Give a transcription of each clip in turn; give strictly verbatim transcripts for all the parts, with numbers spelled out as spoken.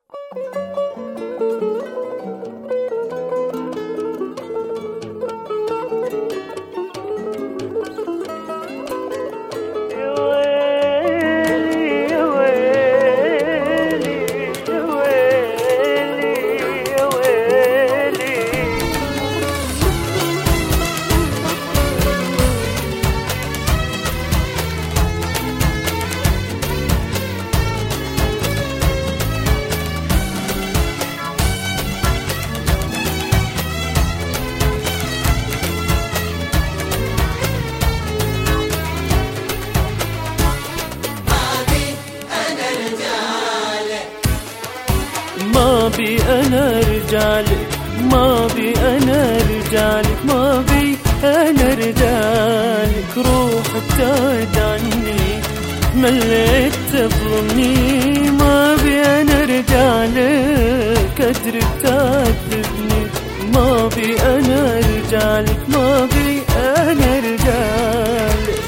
ما بي أنا رجالك، ما بي أنا رجالك، ما بي أنا رجالك. روح ابتعد عني، مليت تظلمني. ما بي أنا رجالك، أدري بتعذبني. ما بي أنا رجالك، ما بي أنا رجالك.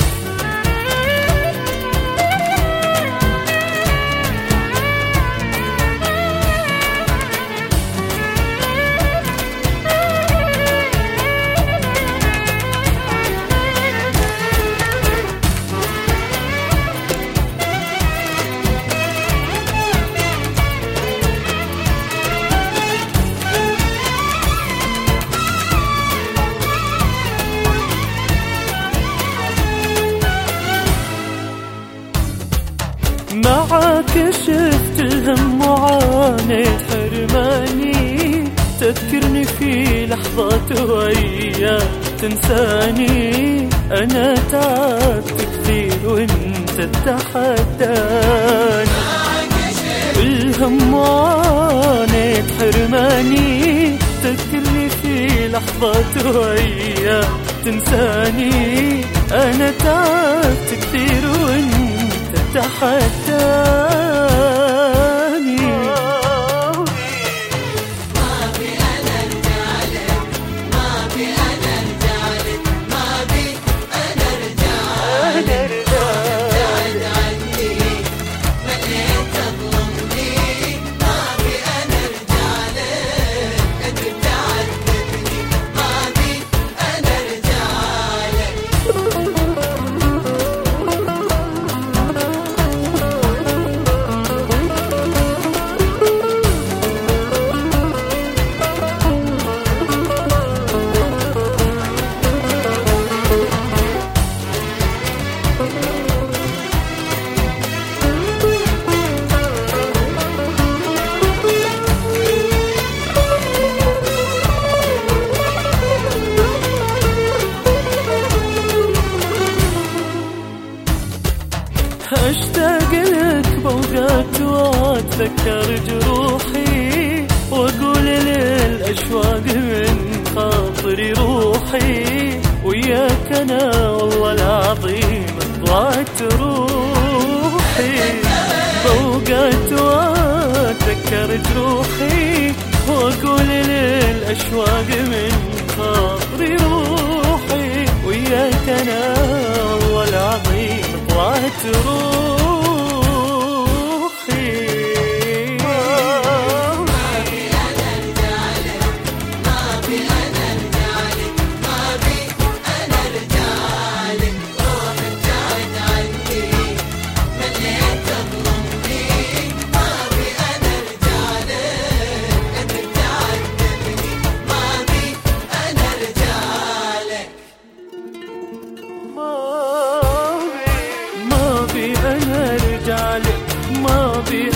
معاك شفت الهم وعانيت حرماني. تذكرني في لحظات وأيام تنساني. أنا تعبت كثير وانت تتحداني. الهم وعانيت حرماني. تذكرني في لحظات وأيام تنساني. أنا تعبت كثير وانت تحداني. ما بي أنا رجالك، ما بي أنا رجالك، ما بي أنا رجالك. ابتعد عني، مليت تظلمني. ما بي أنا رجالك، أدري بتعذبني. ما بي أنا رجالك. أشتاق لك بوقات وأتذكر جروحي، وأقول للأشواق من خاطري روحي. وياك أنا والله العظيم ضاعت روحي. بوقات وأتذكر جروحي، وأقول للأشواق من خاطري روحي. وياك أنا والله العظيم ضاعت روحي. ما بي أنا رجالك، ما بي أنا رجالك، ما بي أنا رجالك. روح ابتعد عني، مليت تظلمني. ما بي أنا رجالك، أدري بتعذبني. ما بي أنا رجالك. ما بي أنا رجالك، ما بي